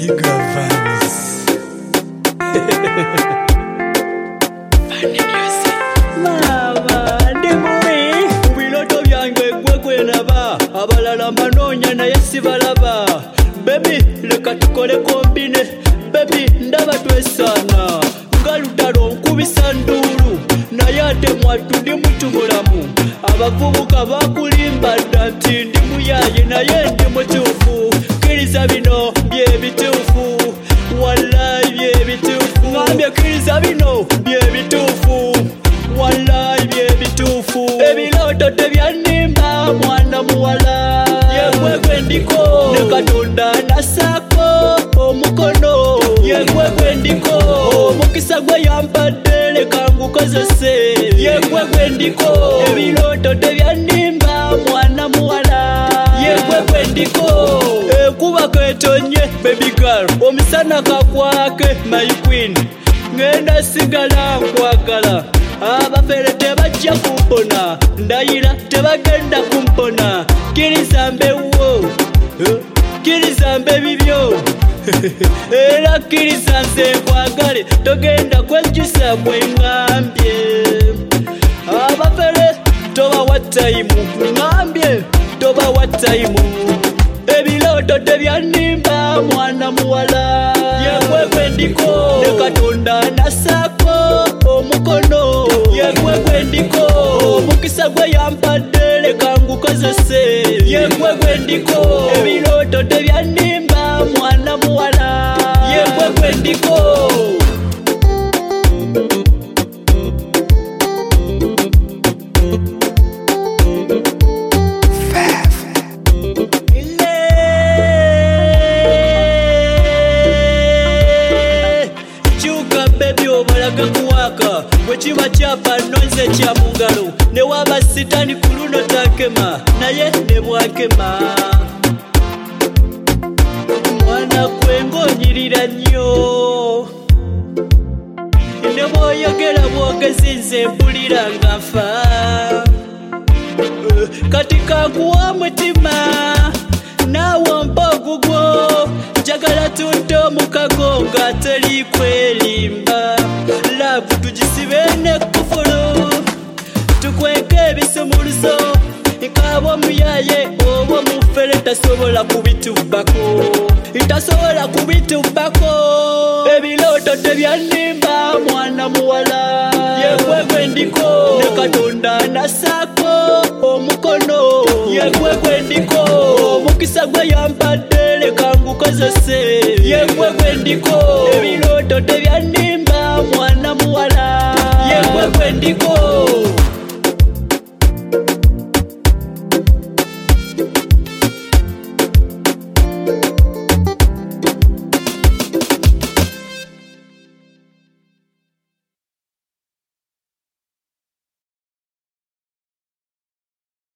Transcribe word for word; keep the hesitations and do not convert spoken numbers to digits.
Bigger vibes. Mama, ndimuri Ubiloto byange gwe gwe naba Abalala manonya naye sibalaba Baby, leka tukole kombine Baby, ndaba twesana Nga lutalo nkubisa ndulu Naye ate mwatu ndi mutu mulamu Abavubuka bakulimba dda nti ndi muyaye naye ndi mutuufu Kkiriza bino bye bituufu Wallahi bye bituufu Ngambye kkiriza bino bye bituufu Wallahi bye bituufu Ebiloto tebyannimba mwana muwala Yegwe gwe ndiko ne Katonda nasako omukono Yegwe gwe ndiko omukisa gwe yampadde leka ngukozese Yegwe gwe ndiko ebiloto tebyannimba mwana muwala Yegwe gwe ndiko ekuba ketonye baby girl omisana kakwake my queen ngenda sigala nkwagala abafere tebajja kumpona ndayira tebagenda kumpona kkiriza mbewo kkiriza mbe bibyo era kkiriza nze nkwagale togenda kwejjusa mweŋŋambye abafere tobawa tayimu ŋŋambye tobawa tayimu ebiloto tebyannimba mwana muwala yegwe gwe ndiko ne Katonda nasako omukono yegwe gwe ndiko omukisa gwe yampadde leka ngukozese yegwe gwe ndiko ebiloto tebyannimba mwana muwala yegwe gwe ndiko Kuwaka bwekiba kyapa nonze kya mungalo ne waba sitani ku luno takema naye ne bwakema mwana gwe ng'onyirira nnyo ne bw'oyogera bwogezi nze mpulira nga nfa kati kankuwa mutima naawe ompa ogugwo njagala tunte omukago nga teri kwerimba lavu tugisibe n'ekkufulu tukweke ebisumuluzo nk'abo muyaye oba omufere tasobola kubitubbako tasobola kubitubbako ebiloto tebyannimba mwana muwala yegwe gwe ndiko ne Katonda nasako omukono yegwe gwe ndiko omukisa gwe yampadde leka ngukozese yegwe gwe ndiko ebiloto tebyannimba mwana muwala